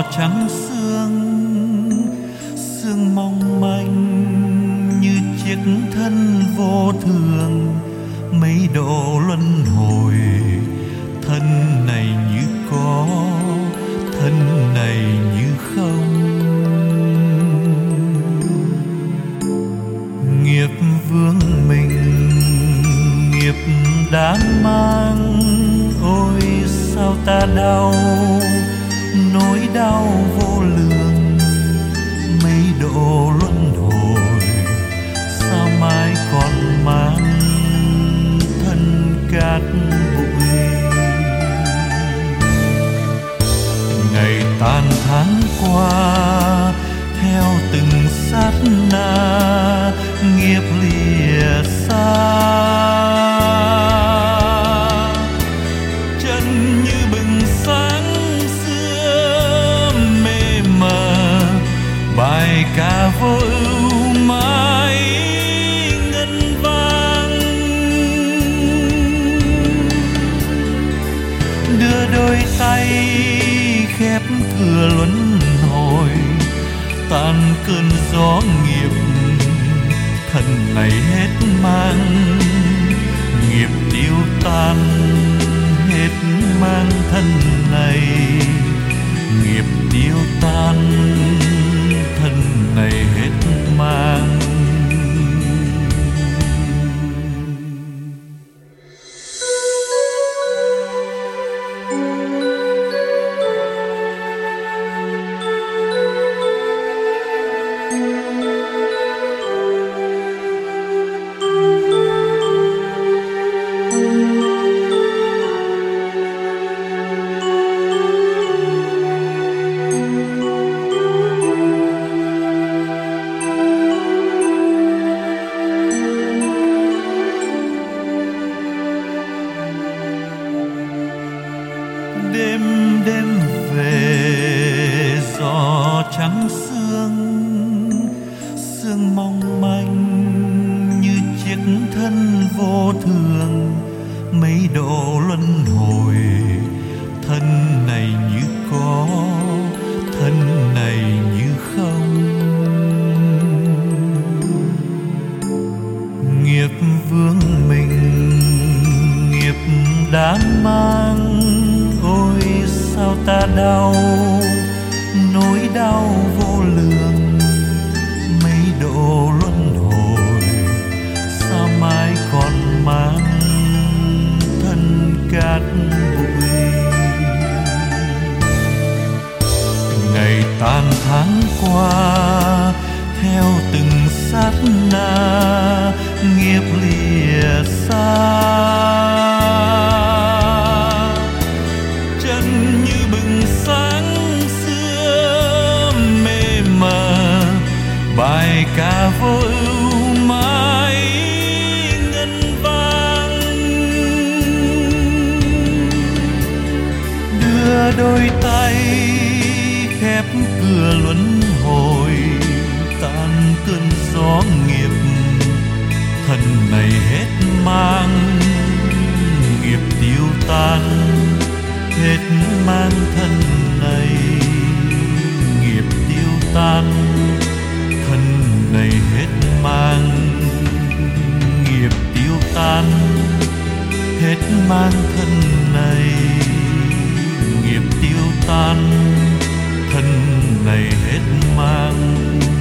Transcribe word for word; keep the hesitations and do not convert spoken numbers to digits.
trắng sương, sương mong manh như chiếc thân vô thường, mấy độ luân hồi. Thân này như có, thân này như không. Nghiệp vướng mình, nghiệp đáng mang, ôi sao ta đau, nỗi đau vô lường. Mấy độ luân hồi, sao mãi còn mang thân cát bụi. Ngày tàn tháng qua, theo từng sát na, nghiệp lìa xa. Chân như bừng sáng xưa mê mờ, bài ca vô ưu mãi ngân vang. Đưa đôi tay khép cửa luân hồi, tan cơn gió nghiệp. Thân này hết mang, nghiệp tiêu tan hết mang thân này. Nghiệp tiêu tan, thân này hết mang. Đêm đêm về gió trắng sương, sương mong manh như chiếc thân vô thường. Mấy độ luân hồi, thân này như có, thân này như không. Nghiệp vướng mình, nghiệp đáng mang, ôi sao ta đau, nỗi đau vô lường. Mấy độ luân hồi, sao mãi còn mang thân cát bụi. Ngày tàn tháng qua, theo từng sát na, nghiệp lìa xa. Bài ca vô ưu mãi ngân vang. Đưa đôi tay khép cửa luân hồi, tan cơn gió nghiệp. Thân này hết mang, nghiệp tiêu tan hết mang thân này. Nghiệp tiêu tan, thân này hết mang. Nghiệp tiêu tan hết mang thân này. Nghiệp tiêu tan, thân này hết mang.